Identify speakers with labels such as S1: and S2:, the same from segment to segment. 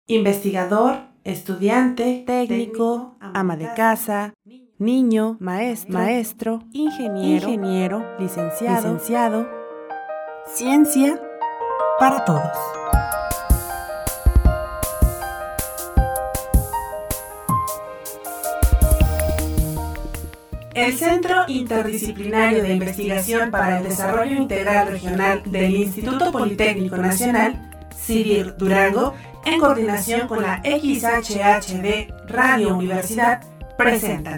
S1: investigador, estudiante, técnico, ama de casa, niño, maestro, ingeniero, licenciado. Ciencia para todos. El Centro Interdisciplinario de Investigación para el Desarrollo Integral Regional del Instituto Politécnico Nacional, CIDIR Durango, en coordinación con la XHHD Radio Universidad, presentan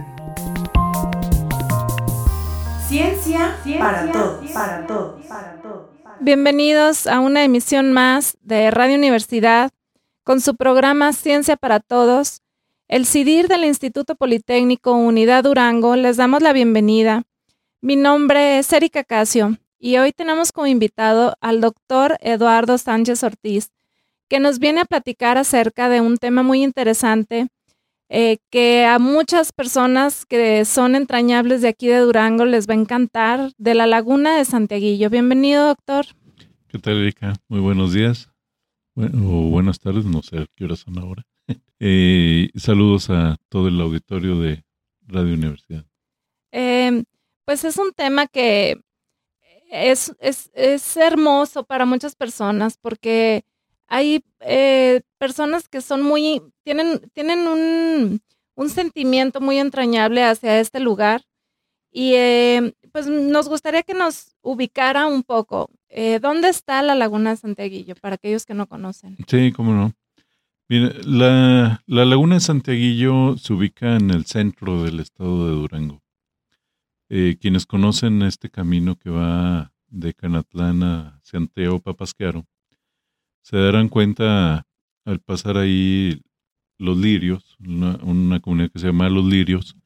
S1: Ciencia para todos.
S2: Bienvenidos a una emisión más de Radio Universidad con su programa Ciencia para Todos. El CIDIR del Instituto Politécnico Unidad Durango les damos la bienvenida. Mi nombre es Erika Casio y hoy tenemos como invitado al doctor Eduardo Sánchez Ortiz, que nos viene a platicar acerca de un tema muy interesante que a muchas personas que son entrañables de aquí de Durango les va a encantar, de la Laguna de Santiaguillo. Bienvenido, doctor.
S3: ¿Qué tal, Erika? Muy buenos días. O buenas tardes, no sé a qué horas son ahora. Saludos a todo el auditorio de Radio Universidad.
S2: Pues es un tema que es hermoso para muchas personas porque hay personas que son tienen un sentimiento muy entrañable hacia este lugar y pues nos gustaría que nos ubicara un poco. ¿Dónde está la Laguna de Santiaguillo para aquellos que no conocen?
S3: Sí, cómo no. Mira, la Laguna de Santiaguillo se ubica en el centro del estado de Durango. Quienes conocen este camino que va de Canatlán a Santiago Papasquiaro, se darán cuenta al pasar ahí Los Lirios, una comunidad que se llama Los Lirios,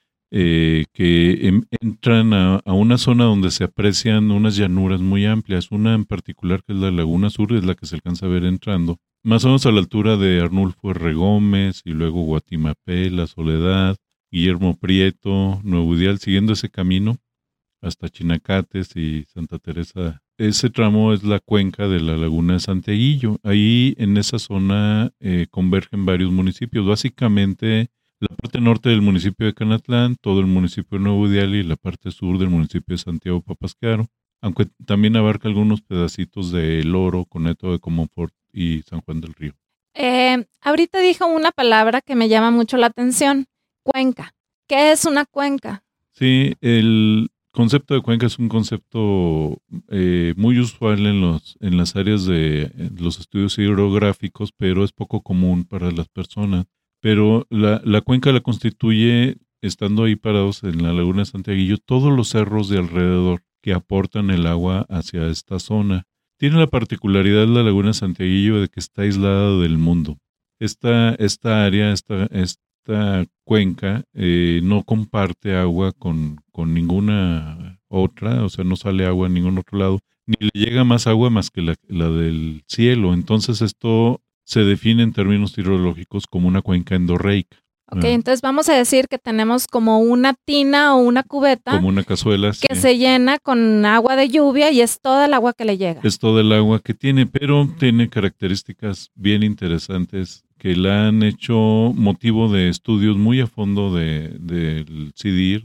S3: que entran a una zona donde se aprecian unas llanuras muy amplias. Una en particular, que es la Laguna Sur, es la que se alcanza a ver entrando, más o menos a la altura de Arnulfo R. Gómez, y luego Guatimapé, La Soledad, Guillermo Prieto, Nuevo Ideal, siguiendo ese camino hasta Chinacates y Santa Teresa. Ese tramo es la cuenca de la Laguna de Santiaguillo. Ahí en esa zona convergen varios municipios. Básicamente la parte norte del municipio de Canatlán, todo el municipio de Nuevo Ideal y la parte sur del municipio de Santiago Papasquiaro, aunque también abarca algunos pedacitos de El Oro, Coneto de Comonfort y San Juan del Río.
S2: Ahorita dijo una palabra que me llama mucho la atención, cuenca. ¿Qué es una cuenca?
S3: Sí, el concepto de cuenca es un concepto muy usual en las áreas de los estudios hidrográficos, pero es poco común para las personas. Pero la cuenca la constituye, estando ahí parados en la Laguna de Santiaguillo, todos los cerros de alrededor que aportan el agua hacia esta zona. Tiene la particularidad la Laguna de Santiaguillo de que está aislada del mundo. Esta área, esta cuenca no comparte agua con ninguna otra, o sea, no sale agua en ningún otro lado, ni le llega más agua más que la del cielo. Entonces esto se define en términos hidrológicos como una cuenca endorreica.
S2: Ok, entonces vamos a decir que tenemos como una tina o una cubeta.
S3: Como una cazuela,
S2: que se llena con agua de lluvia y es toda el agua que le llega.
S3: Es toda el agua que tiene, pero tiene características bien interesantes que la han hecho motivo de estudios muy a fondo del CIDIR,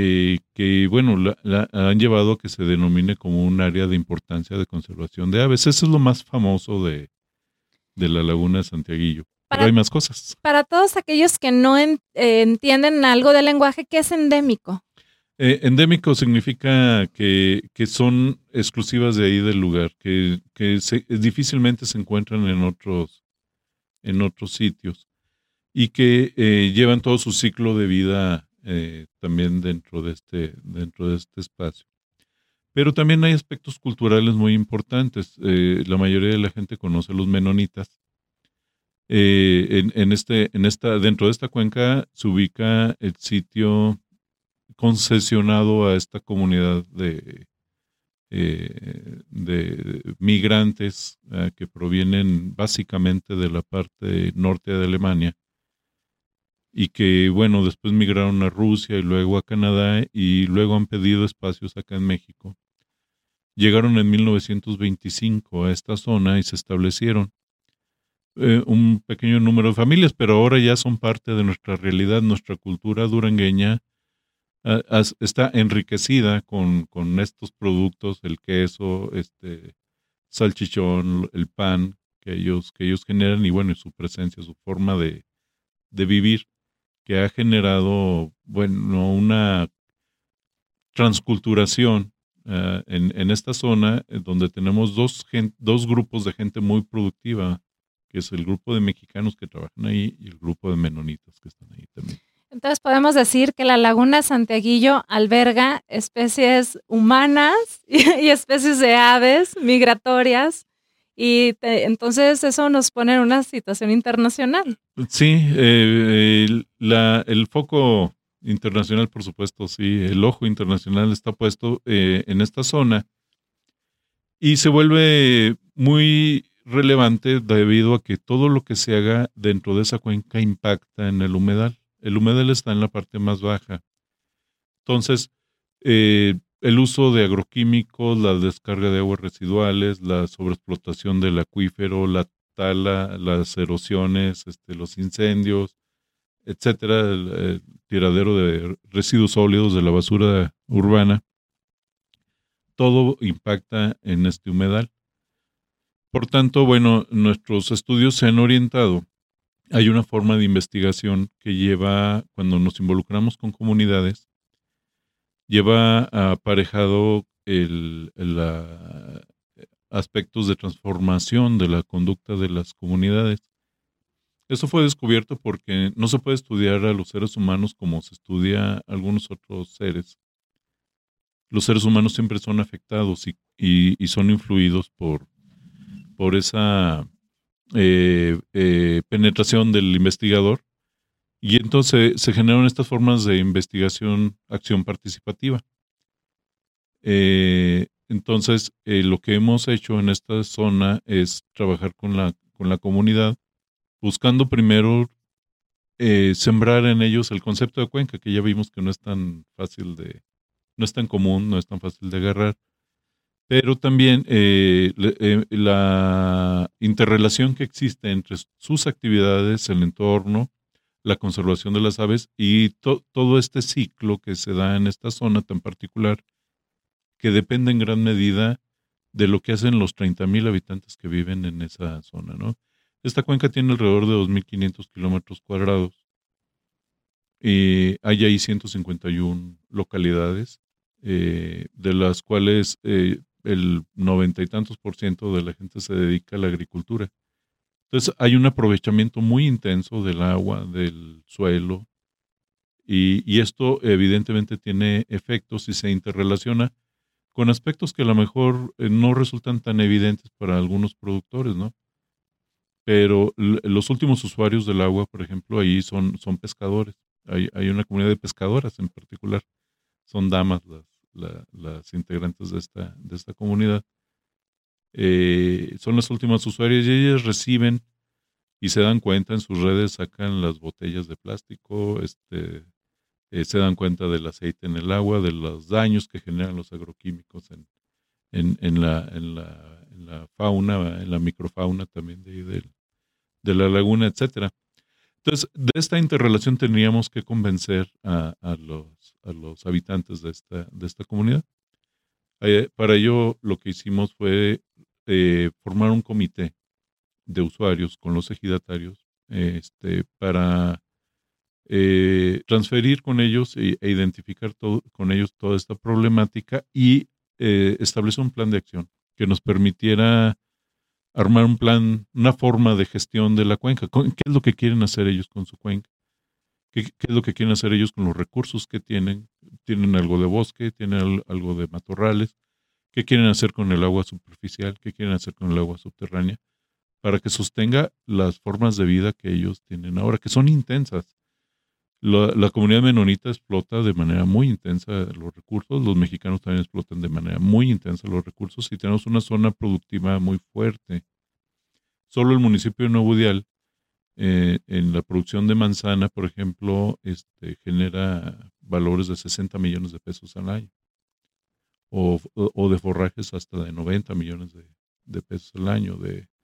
S3: que bueno, la han llevado a que se denomine como un área de importancia de conservación de aves. Eso es lo más famoso de la Laguna de Santiaguillo. Pero hay más cosas.
S2: Para todos aquellos que no entienden algo del lenguaje, ¿qué es endémico?
S3: Endémico significa que son exclusivas de ahí del lugar, que difícilmente se encuentran en otros sitios y que llevan todo su ciclo de vida también dentro de este espacio. Pero también hay aspectos culturales muy importantes. La mayoría de la gente conoce a los menonitas. Dentro de esta cuenca se ubica el sitio concesionado a esta comunidad de migrantes que provienen básicamente de la parte norte de Alemania y que, bueno, después migraron a Rusia y luego a Canadá y luego han pedido espacios acá en México. Llegaron en 1925 a esta zona y se establecieron. un pequeño número de familias, pero ahora ya son parte de nuestra realidad, nuestra cultura durangueña está enriquecida con estos productos, el queso, salchichón, el pan que ellos generan y bueno, y su presencia, su forma de vivir, que ha generado, bueno, una transculturación en esta zona donde tenemos dos grupos de gente muy productiva, que es el grupo de mexicanos que trabajan ahí y el grupo de menonitas que están ahí también.
S2: Entonces podemos decir que la Laguna Santiaguillo alberga especies humanas y especies de aves migratorias y entonces eso nos pone en una situación internacional.
S3: Sí, el foco internacional, por supuesto, sí, el ojo internacional está puesto en esta zona y se vuelve muy relevante debido a que todo lo que se haga dentro de esa cuenca impacta en el humedal. El humedal está en la parte más baja. Entonces, el uso de agroquímicos, la descarga de aguas residuales, la sobreexplotación del acuífero, la tala, las erosiones, los incendios, etcétera, el tiradero de residuos sólidos de la basura urbana, todo impacta en este humedal. Por tanto, bueno, nuestros estudios se han orientado. Hay una forma de investigación que lleva, cuando nos involucramos con comunidades, lleva aparejado aspectos de transformación de la conducta de las comunidades. Eso fue descubierto porque no se puede estudiar a los seres humanos como se estudia a algunos otros seres. Los seres humanos siempre son afectados y son influidos por esa penetración del investigador, y entonces se generan estas formas de investigación, acción participativa. Entonces, lo que hemos hecho en esta zona es trabajar con la comunidad, buscando primero sembrar en ellos el concepto de cuenca, que ya vimos que no es tan fácil no es tan común, no es tan fácil de agarrar, pero también la interrelación que existe entre sus actividades, el entorno, la conservación de las aves y todo este ciclo que se da en esta zona tan particular, que depende en gran medida de lo que hacen los 30,000 habitantes que viven en esa zona, ¿no? Esta cuenca tiene alrededor de 2,500 kilómetros cuadrados y hay ahí 151 localidades, de las cuales el 90 y tantos % de la gente se dedica a la agricultura. Entonces hay un aprovechamiento muy intenso del agua, del suelo, y esto evidentemente tiene efectos y se interrelaciona con aspectos que a lo mejor no resultan tan evidentes para algunos productores, ¿no? Pero los últimos usuarios del agua, por ejemplo, ahí son pescadores. Hay una comunidad de pescadoras en particular. Son damas las integrantes de esta comunidad. Son las últimas usuarias y ellas reciben y se dan cuenta en sus redes, sacan las botellas de plástico, se dan cuenta del aceite en el agua, de los daños que generan los agroquímicos en la fauna, en la microfauna también de la laguna, etcétera. Entonces, de esta interrelación tendríamos que convencer a los habitantes de esta comunidad. Para ello, lo que hicimos fue formar un comité de usuarios con los ejidatarios para transferir con ellos e identificar con ellos toda esta problemática y establecer un plan de acción que nos permitiera armar un plan, una forma de gestión de la cuenca. ¿Qué es lo que quieren hacer ellos con su cuenca? ¿Qué es lo que quieren hacer ellos con los recursos que tienen? ¿Tienen algo de bosque? ¿Tienen algo de matorrales? ¿Qué quieren hacer con el agua superficial? ¿Qué quieren hacer con el agua subterránea? Para que sostenga las formas de vida que ellos tienen ahora, que son intensas. La comunidad menonita explota de manera muy intensa los recursos, los mexicanos también explotan de manera muy intensa los recursos y tenemos una zona productiva muy fuerte. Solo el municipio de Nuevo Dial, en la producción de manzana, por ejemplo, genera valores de 60 millones de pesos al año, o de forrajes hasta de 90 millones de pesos al año,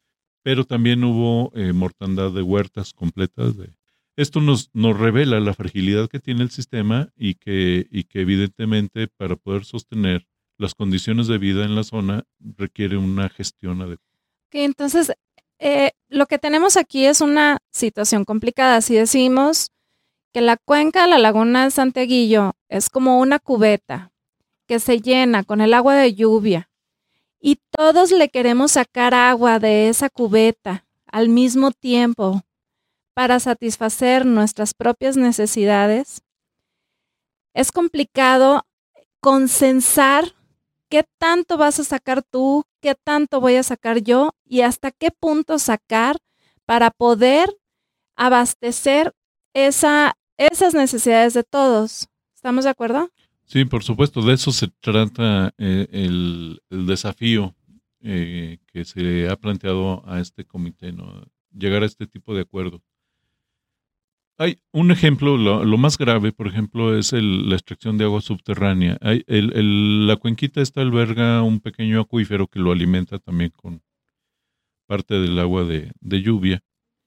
S3: pero también hubo mortandad de huertas completas. Esto nos revela la fragilidad que tiene el sistema y que evidentemente para poder sostener las condiciones de vida en la zona requiere una gestión adecuada.
S2: Okay, entonces, lo que tenemos aquí es una situación complicada. Si decimos que la cuenca de la laguna de Santiaguillo es como una cubeta que se llena con el agua de lluvia y todos le queremos sacar agua de esa cubeta al mismo tiempo para satisfacer nuestras propias necesidades, es complicado consensar qué tanto vas a sacar tú, qué tanto voy a sacar yo y hasta qué punto sacar para poder abastecer esas necesidades de todos. ¿Estamos de acuerdo?
S3: Sí, por supuesto, de eso se trata el desafío que se ha planteado a este comité, ¿no? Llegar a este tipo de acuerdo. Hay un ejemplo, lo más grave, por ejemplo, es la extracción de agua subterránea. La cuenquita esta alberga un pequeño acuífero que lo alimenta también con parte del agua de lluvia.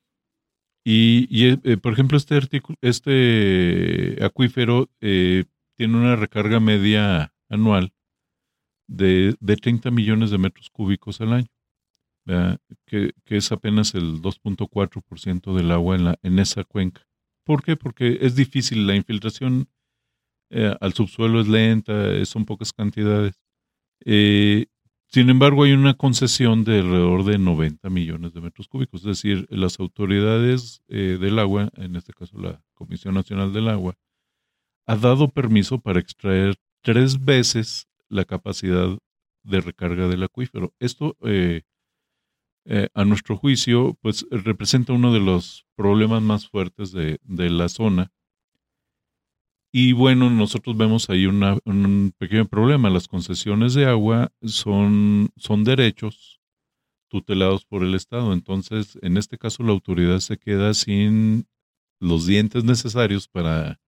S3: Y por ejemplo, este acuífero tiene una recarga media anual de 30 millones de metros cúbicos al año, que es apenas el 2.4% del agua en esa cuenca. ¿Por qué? Porque es difícil, la infiltración al subsuelo es lenta, son pocas cantidades. Sin embargo, hay una concesión de alrededor de 90 millones de metros cúbicos, es decir, las autoridades del agua, en este caso la Comisión Nacional del Agua, ha dado permiso para extraer 3 veces la capacidad de recarga del acuífero. Esto, a nuestro juicio, pues representa uno de los problemas más fuertes de la zona. Y bueno, nosotros vemos ahí un pequeño problema. Las concesiones de agua son derechos tutelados por el Estado. Entonces, en este caso, la autoridad se queda sin los dientes necesarios para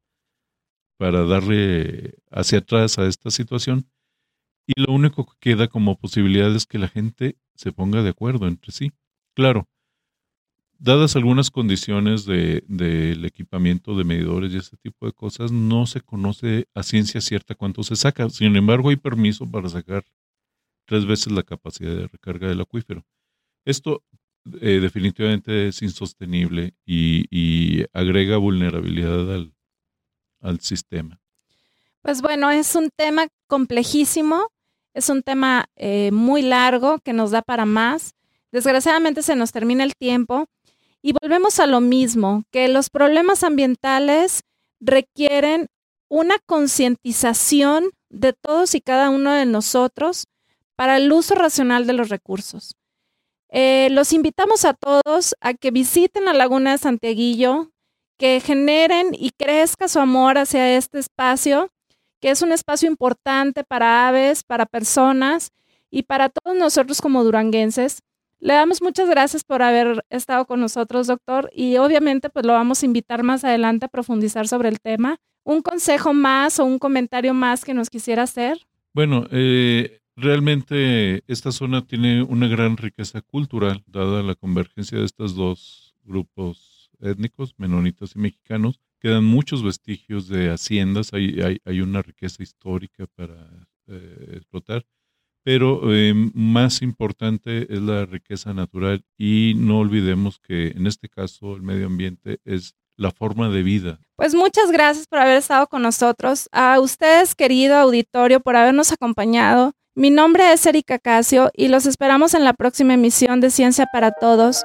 S3: darle hacia atrás a esta situación, y lo único que queda como posibilidad es que la gente se ponga de acuerdo entre sí. Claro, dadas algunas condiciones del equipamiento de medidores y ese tipo de cosas, no se conoce a ciencia cierta cuánto se saca. Sin embargo, hay permiso para sacar 3 veces la capacidad de recarga del acuífero. Esto definitivamente es insostenible y agrega vulnerabilidad al sistema.
S2: Pues bueno, es un tema complejísimo, es un tema muy largo que nos da para más. Desgraciadamente se nos termina el tiempo y volvemos a lo mismo, que los problemas ambientales requieren una concientización de todos y cada uno de nosotros para el uso racional de los recursos. Los invitamos a todos a que visiten la Laguna de Santiaguillo, que generen y crezca su amor hacia este espacio, que es un espacio importante para aves, para personas y para todos nosotros como duranguenses. Le damos muchas gracias por haber estado con nosotros, doctor, y obviamente pues lo vamos a invitar más adelante a profundizar sobre el tema. ¿Un consejo más o un comentario más que nos quisiera hacer?
S3: Bueno, realmente esta zona tiene una gran riqueza cultural, dada la convergencia de estos 2 grupos étnicos, menonitas y mexicanos. Quedan muchos vestigios de haciendas, hay una riqueza histórica para explotar, pero más importante es la riqueza natural, y no olvidemos que en este caso el medio ambiente es la forma de vida.
S2: Pues muchas gracias por haber estado con nosotros. A ustedes, querido auditorio, por habernos acompañado. Mi nombre es Erika Casio y los esperamos en la próxima emisión de Ciencia para Todos.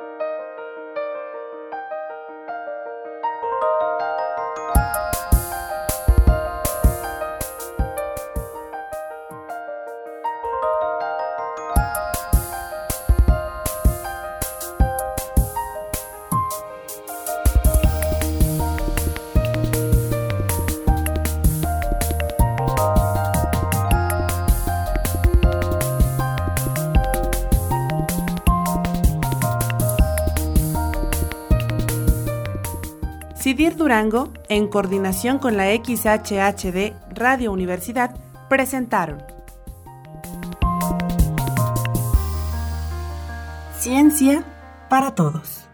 S1: CIDIR Durango, en coordinación con la XHHD Radio Universidad, presentaron Ciencia para todos.